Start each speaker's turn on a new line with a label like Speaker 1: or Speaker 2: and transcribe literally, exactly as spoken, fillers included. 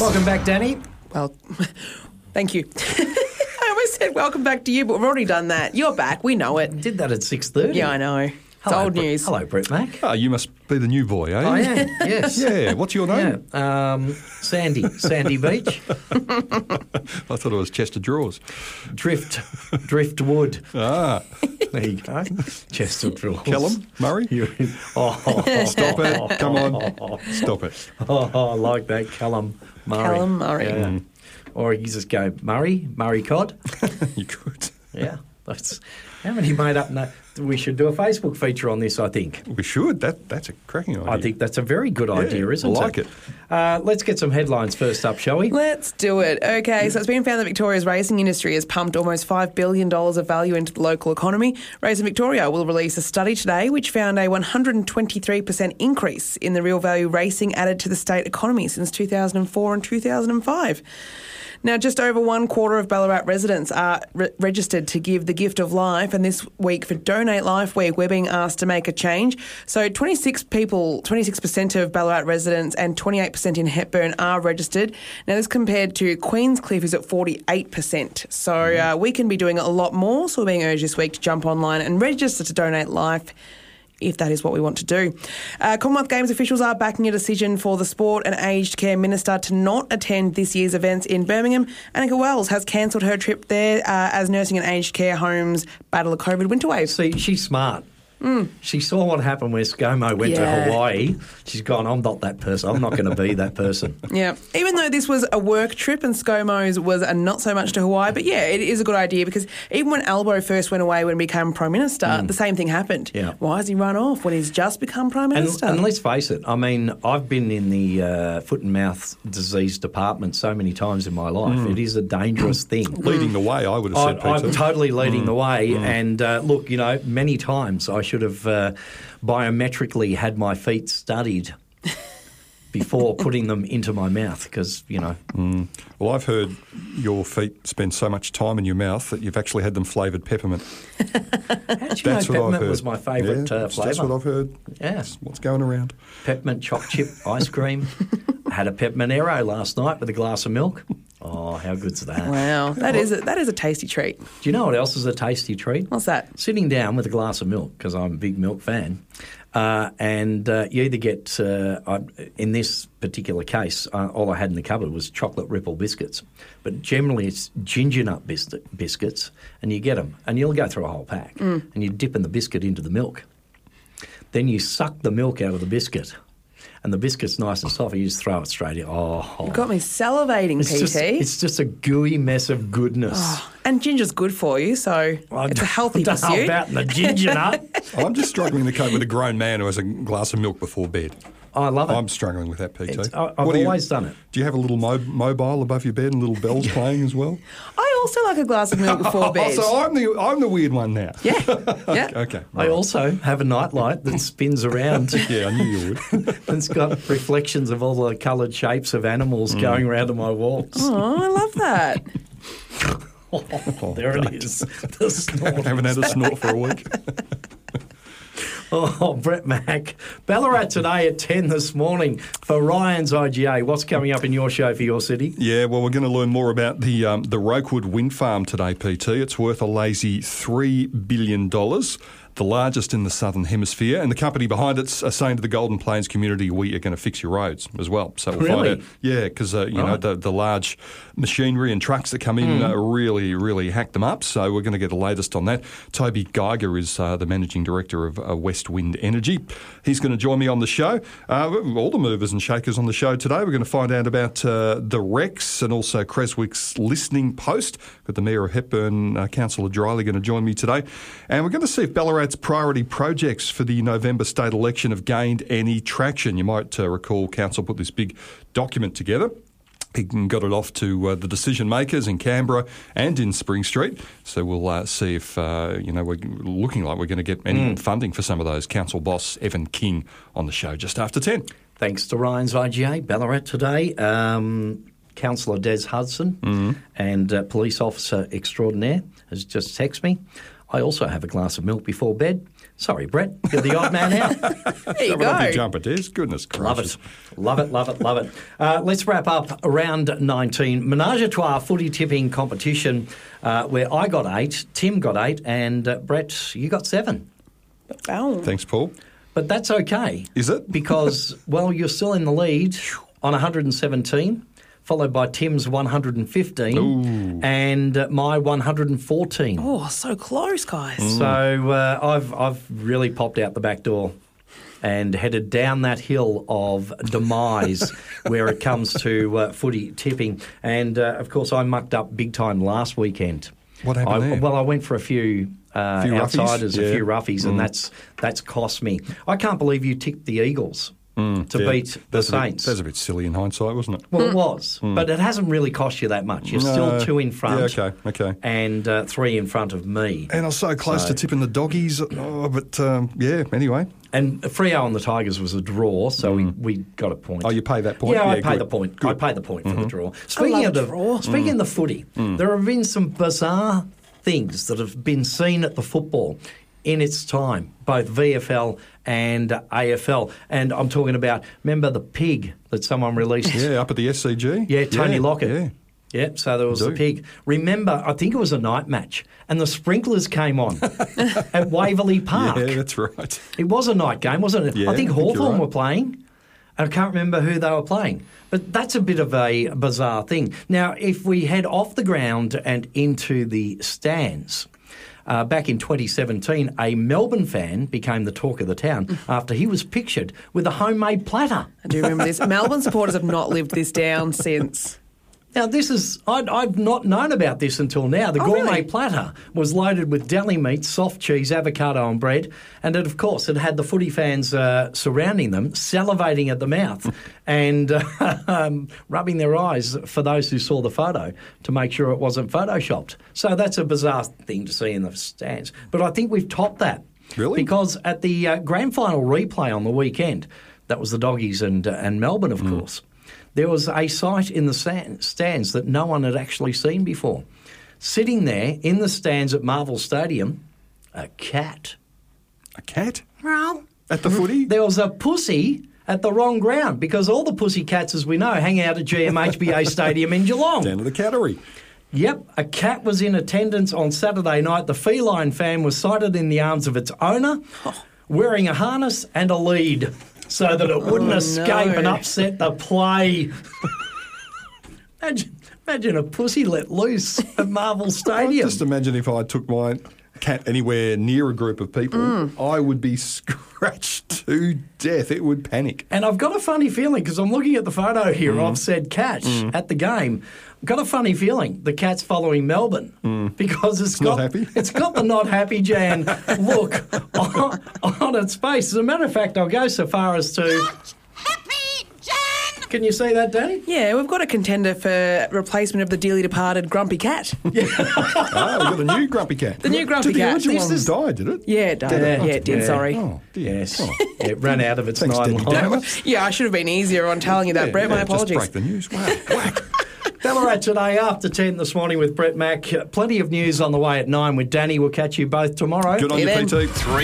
Speaker 1: Welcome back, Danny.
Speaker 2: Well, thank you. I almost said welcome back to you, but we've already done that. You're back. We know it.
Speaker 1: Did that at six thirty.
Speaker 2: Yeah, I know. It's
Speaker 1: Hello,
Speaker 2: old
Speaker 1: Brett-
Speaker 2: news.
Speaker 1: Hello, Brett Mac.
Speaker 3: Oh, you must be the new boy, eh?
Speaker 1: I am, yes.
Speaker 3: Yeah, what's your name?
Speaker 1: Yeah, um, Sandy. Sandy Beach.
Speaker 3: I thought it was Chester Drawers.
Speaker 1: Drift. Driftwood.
Speaker 3: Ah,
Speaker 1: There you go. Chester Drawers.
Speaker 3: Callum Murray?
Speaker 1: You- oh,
Speaker 3: Stop it. Come on. Stop it.
Speaker 1: oh, I like that. Callum Murray.
Speaker 2: Callum Murray.
Speaker 1: Yeah.
Speaker 3: Mm.
Speaker 1: Or you just go Murray, Murray Cod.
Speaker 3: You could.
Speaker 1: Yeah. That's how many made up. No, we should do a Facebook feature on this, I think.
Speaker 3: We should. That That's a cracking idea.
Speaker 1: I think that's a very good idea,
Speaker 3: Yeah,
Speaker 1: isn't
Speaker 3: I like
Speaker 1: it?
Speaker 3: it.
Speaker 1: Uh, let's get some headlines first up, shall we?
Speaker 2: Let's do it. Okay, so it's been found that Victoria's racing industry has pumped almost five billion dollars of value into the local economy. Racing Victoria will release a study today which found a one hundred twenty-three percent increase in the real value racing added to the state economy since two thousand four and two thousand five. Now, just over one quarter of Ballarat residents are re- registered to give the gift of life, and this week for Donate Life Week, we're being asked to make a change. So twenty-six people, twenty-six percent of Ballarat residents and twenty-eight percent in Hepburn are registered. Now, this compared to Queenscliff, who's at forty-eight percent. So uh, we can be doing a lot more, so we're being urged this week to jump online and register to Donate Life, if that is what we want to do. Uh, Commonwealth Games officials are backing a decision for the Sport and Aged Care Minister to not attend this year's events in Birmingham. Annika Wells has cancelled her trip there uh, as nursing and aged care homes battle a COVID winter wave.
Speaker 1: See, she's smart. Mm. She saw what happened where ScoMo went
Speaker 2: Yeah.
Speaker 1: to Hawaii. She's gone, I'm not that person. I'm not going to be that person.
Speaker 2: Yeah, even though this was a work trip and ScoMo's was a not so much to Hawaii, but yeah, it is a good idea because even when Albo first went away when he became Prime Minister, the same thing happened.
Speaker 1: Yeah.
Speaker 2: Why has he run off when he's just become Prime
Speaker 1: And,
Speaker 2: Minister?
Speaker 1: and let's face it, I mean, I've been in the uh, foot and mouth disease department so many times in my life. It is a dangerous thing.
Speaker 3: Leading the way, I would have said,
Speaker 1: I,
Speaker 3: Peter.
Speaker 1: I'm totally leading the way. And uh, look, you know, many times I should have uh, biometrically had my feet studied before putting them into my mouth because, you know.
Speaker 3: Mm. Well, I've heard your feet spend so much time in your mouth that you've actually had them flavoured peppermint.
Speaker 1: How did you
Speaker 3: That's
Speaker 1: know
Speaker 3: what I've
Speaker 1: peppermint
Speaker 3: heard.
Speaker 1: was my favourite
Speaker 3: yeah,
Speaker 1: uh,
Speaker 3: that's,
Speaker 1: flavour?
Speaker 3: that's what I've heard.
Speaker 1: Yeah.
Speaker 3: That's what's going around.
Speaker 1: Peppermint choc chip ice cream. I had a peppermint arrow last night with a glass of milk. Oh, how good's that?
Speaker 2: Wow, that is a, that is a tasty treat.
Speaker 1: Do you know what else is a tasty treat?
Speaker 2: What's that?
Speaker 1: Sitting down with a glass of milk, because I'm a big milk fan, uh, and uh, you either get, uh, I, in this particular case, uh, all I had in the cupboard was chocolate Ripple biscuits, but generally it's ginger nut bis- biscuits, and you get them, and you'll go through a whole pack,
Speaker 2: Mm.
Speaker 1: and you dip in the biscuit into the milk. Then you suck the milk out of the biscuit, and the biscuit's nice and soft, and you just throw it straight in. Oh,
Speaker 2: You've got me salivating,
Speaker 1: it's
Speaker 2: P T.
Speaker 1: just, it's just a gooey mess of goodness.
Speaker 2: Oh, and ginger's good for you, so
Speaker 1: I
Speaker 2: it's a healthy
Speaker 1: don't know
Speaker 2: pursuit.
Speaker 1: about the ginger nut.
Speaker 3: I'm just struggling to cope with a grown man who has a glass of milk before bed.
Speaker 1: I love it.
Speaker 3: I'm struggling with that, P T.
Speaker 1: It's- I- I've
Speaker 3: What do you-
Speaker 1: always done it.
Speaker 3: Do you have a little mo- mobile above your bed and little bells playing as well?
Speaker 2: I also like a glass of milk before bed.
Speaker 3: Oh, so I'm the I'm the weird one now.
Speaker 2: Yeah, yeah.
Speaker 3: Okay.
Speaker 1: I also have a nightlight that spins around.
Speaker 3: Yeah, I knew you would.
Speaker 1: And it's got reflections of all the coloured shapes of animals going around on my walls.
Speaker 2: Oh, I love that.
Speaker 1: Oh, there it is. The snort.
Speaker 3: Haven't had a snort for a week.
Speaker 1: Oh, Brett Mac. Ballarat today at ten this morning for Ryan's I G A. What's coming up in your show for your city?
Speaker 3: Yeah, well, we're going to learn more about the um, the Rokewood Wind Farm today, P T. It's worth a lazy three billion dollars. The largest in the Southern Hemisphere, and the company behind it's are saying to the Golden Plains community, we are going to fix your roads as well. So we'll
Speaker 1: Really?
Speaker 3: find out. Yeah, because uh, you know
Speaker 1: Right.
Speaker 3: the, the large machinery and trucks that come in
Speaker 1: Mm.
Speaker 3: uh, really, really hack them up. So we're going to get the latest on that. Toby Geiger is uh, the managing director of uh, West Wind Energy. He's going to join me on the show. Uh, all the movers and shakers on the show today. We're going to find out about uh, the Rex and also Creswick's listening post. Got the Mayor of Hepburn, uh, Councillor Driley, going to join me today, and we're going to see if Ballarat's priority projects for the November state election have gained any traction. You might uh, recall Council put this big document together. He got it off to uh, the decision makers in Canberra and in Spring Street. So we'll uh, see if, uh, you know, we're looking like we're going to get any
Speaker 1: Mm.
Speaker 3: funding for some of those. Council boss Evan King on the show just after ten.
Speaker 1: Thanks to Ryan's I G A, Ballarat today. Um, Councillor Des Hudson
Speaker 3: Mm-hmm.
Speaker 1: and uh, police officer extraordinaire has just texted me. I also have a glass of milk before bed. Sorry, Brett, you're the odd man out.
Speaker 2: There you
Speaker 3: Shove it off your
Speaker 2: go.
Speaker 3: jumper, Des. Goodness
Speaker 1: Love
Speaker 3: gracious.
Speaker 1: it. Love it, love it, love it. Uh, let's wrap up round nineteen. Menage a trois footy tipping competition uh, where I got eight, Tim got eight, and uh, Brett, you got seven.
Speaker 2: Wow.
Speaker 3: Thanks, Paul.
Speaker 1: But that's okay.
Speaker 3: Is it?
Speaker 1: Because, well, you're still in the lead on one hundred seventeen, followed by Tim's one hundred fifteen
Speaker 3: Ooh.
Speaker 1: and uh, my one hundred fourteen.
Speaker 2: Oh, so close, guys.
Speaker 1: So uh, I've I've really popped out the back door and headed down that hill of demise where it comes to uh, footy tipping. And, uh, of course, I mucked up big time last weekend.
Speaker 3: What happened
Speaker 1: I,
Speaker 3: there?
Speaker 1: Well, I went for a few, uh,
Speaker 3: Few roughies?
Speaker 1: outsiders,
Speaker 3: Yeah.
Speaker 1: a few roughies, and that's that's cost me. I can't believe you tipped the Eagles to
Speaker 3: Yeah.
Speaker 1: beat the
Speaker 3: That's a bit-
Speaker 1: Saints.
Speaker 3: That's a bit silly in hindsight, wasn't it?
Speaker 1: Well, it was, but it hasn't really cost you that much. You're
Speaker 3: No.
Speaker 1: still two in front,
Speaker 3: Yeah, okay, okay.
Speaker 1: and uh, three in front of me.
Speaker 3: And I was so close
Speaker 1: So-
Speaker 3: to tipping the doggies. Oh, but, um, yeah, anyway.
Speaker 1: And Freo on the Tigers was a draw, so we, we got a point.
Speaker 3: Oh, you pay that point?
Speaker 1: Yeah, I
Speaker 3: Yeah,
Speaker 1: pay
Speaker 3: good.
Speaker 1: the point.
Speaker 3: Good.
Speaker 1: I pay the point for the draw. Speaking
Speaker 2: love
Speaker 1: of
Speaker 2: a
Speaker 1: the
Speaker 2: draw.
Speaker 1: speaking of the footy, there have been some bizarre things that have been seen at the football in its time, both V F L and A F L. And I'm talking about, remember the pig that someone released?
Speaker 3: Yeah, up at the S C G.
Speaker 1: Yeah, Tony Lockett.
Speaker 3: Yeah.
Speaker 1: Yep, so there was
Speaker 3: Do.
Speaker 1: the pig. Remember, I think it was a night match, and the sprinklers came on at Waverley Park.
Speaker 3: Yeah, that's right.
Speaker 1: It was a night game, wasn't it?
Speaker 3: Yeah,
Speaker 1: I think
Speaker 3: I think you're
Speaker 1: Hawthorn
Speaker 3: right.
Speaker 1: were playing. I can't remember who they were playing. But that's a bit of a bizarre thing. Now, if we head off the ground and into the stands, uh, back in twenty seventeen, a Melbourne fan became the talk of the town after he was pictured with a homemade platter.
Speaker 2: I do remember this. Melbourne supporters have not lived this down since.
Speaker 1: Now, this is, I'd, I've not known about this until now. The
Speaker 2: Oh,
Speaker 1: gourmet
Speaker 2: really?
Speaker 1: platter was loaded with deli meat, soft cheese, avocado and bread. And it, of course, it had the footy fans uh, surrounding them, salivating at the mouth and uh, um, rubbing their eyes for those who saw the photo to make sure it wasn't photoshopped. So that's a bizarre thing to see in the stands. But I think we've topped that.
Speaker 3: Really?
Speaker 1: Because at the uh, grand final replay on the weekend, that was the Doggies and, uh, and Melbourne, of course, there was a sight in the stand, stands that no one had actually seen before. Sitting there in the stands at Marvel Stadium, a cat.
Speaker 3: A cat? At the footy?
Speaker 1: There was a pussy at the wrong ground because all the pussy cats, as we know, hang out at G M H B A Stadium in Geelong.
Speaker 3: Down to the cattery.
Speaker 1: Yep, a cat was in attendance on Saturday night. The feline fan was sighted in the arms of its owner, wearing a harness and a lead so that it wouldn't
Speaker 2: Oh,
Speaker 1: escape
Speaker 2: no.
Speaker 1: and upset the play. imagine, imagine a pussy let loose at Marvel Stadium.
Speaker 3: Just imagine if I took my cat anywhere near a group of people,
Speaker 1: Mm.
Speaker 3: I would be scratched to death. It would panic.
Speaker 1: And I've got a funny feeling, because I'm looking at the photo here
Speaker 3: Mm.
Speaker 1: of said cat at the game. I've got a funny feeling the cat's following Melbourne because it's got
Speaker 3: not happy?
Speaker 1: it's got the not happy Jan look on, on its face. As a matter of fact, I'll go so far as to.
Speaker 4: Happy Jan!
Speaker 1: Can you see that, Danny?
Speaker 2: Yeah, we've got a contender for replacement of the dearly departed Grumpy Cat.
Speaker 3: Oh, we've got a new grumpy cat.
Speaker 2: The new grumpy
Speaker 3: did the
Speaker 2: cat.
Speaker 3: original
Speaker 2: This
Speaker 3: one
Speaker 2: is-
Speaker 3: die, did it?
Speaker 2: Yeah, it did.
Speaker 1: Yeah.
Speaker 2: Yeah, it did,
Speaker 1: Yeah.
Speaker 2: sorry.
Speaker 3: Oh, dear.
Speaker 1: Yes.
Speaker 3: Oh.
Speaker 1: It ran out of its
Speaker 3: Thanks,
Speaker 1: nine
Speaker 3: Debbie
Speaker 1: lives.
Speaker 3: Downer.
Speaker 2: Yeah, I should have been easier on telling you that,
Speaker 3: Yeah,
Speaker 2: Brett. My
Speaker 3: yeah,
Speaker 2: apologies.
Speaker 3: Just break the news. Whack, whack.
Speaker 1: Ballarat Today after ten this morning with Brett Mack. Plenty of news on the way at nine with Danny. We'll catch you both tomorrow.
Speaker 3: Good on
Speaker 2: See
Speaker 3: you,
Speaker 2: you then.
Speaker 3: P T.